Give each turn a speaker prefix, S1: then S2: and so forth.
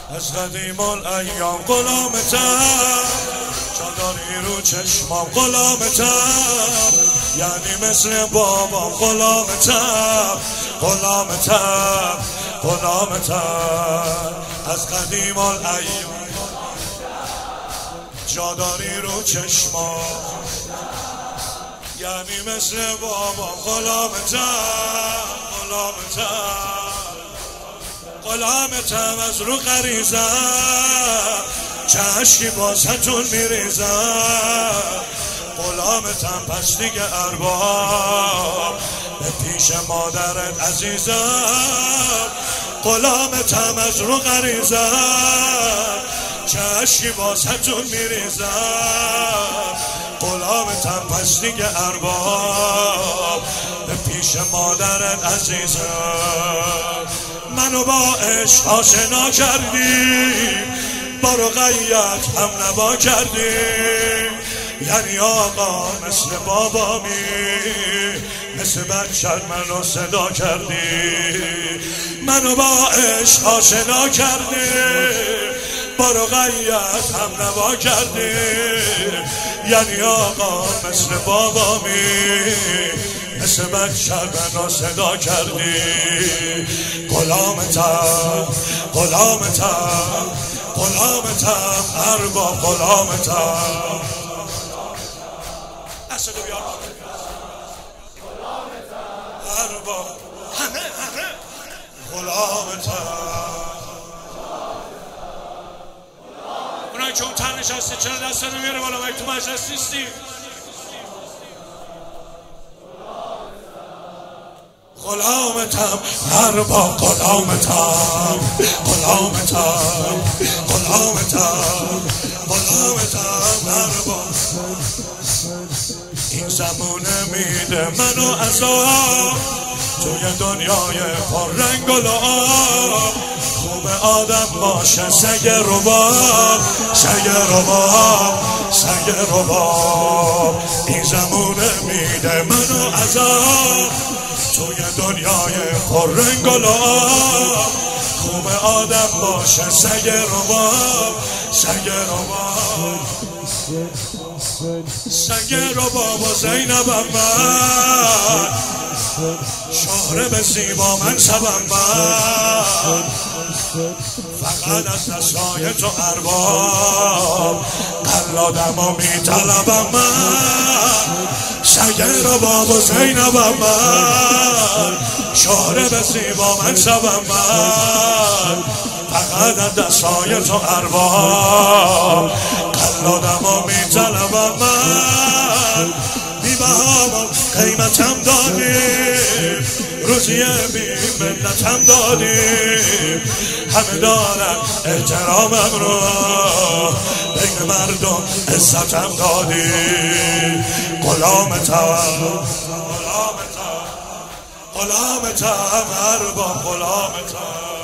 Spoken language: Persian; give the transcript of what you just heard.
S1: از قدیم الایام غلامتم، جاداری رو چشمام غلامتم، یعنی مثل بابام غلامتم، غلامتم، غلامتم. از قدیم الایام جاداری رو چشمام، یعنی مثل بابام غلامتم، غلامتم، غلامتم. از رو غریزم چشکی بازتون میریزم، غلامتم پس دیگه ارباب به پیش مادرت عزیزم، غلامتم. از رو غریزم چشکی بازتون میریزم، غلامتم پس دیگه ارباب به پیش مادرت عزیزم. منو با عشق آشنا کردی، با رقیت هم نوا کردی، یعنی آقا مثل بابامی، مثل بچت منو صدا کردی. منو با عشق آشنا کردی، با رقیت هم نوا کردی، یعنی آقا مثل بابامی، مثل بچت منو صدا کردی. غلامتم، غلامتم، غلامتم، ارباب غلامتم. دستو بیار ارباب، همه غلامتم. اونایی که اون تن نشستی چرا دست نمیاره بالا؟ باید تو مجلس نیستی؟ غلامتم، ارباب غلامتم، غلامتم، غلامتم، غلامتم، ارباب. این زمونه میده منو عذاب توی دنیای پر رنگ و لعاب، خوب آدم باشه سگ رباب، سگ رباب، سگ رباب. این زمونه میده منو عذاب توی دنیای پر رنگ و لعاب، خوب آدم باشه سگ رباب، سگ رباب، سگ رباب. و زینبم من، شهره به زیبا منصبم من، فقط از دستای تو ارباب قلادم و میطلبم من. سگ رباب و زینبم من، شهره به زیبا منصبم من، فقط از دستای تو ارباب قلادم و میطلبم من. بی‌بها قیمتم دادیم، روزی بی منتم دادیم، همه دارن احترامم رو، بین مردم عزتم دادیم. غلامتم، غلامتم، غلامتم، ارباب غلامتم.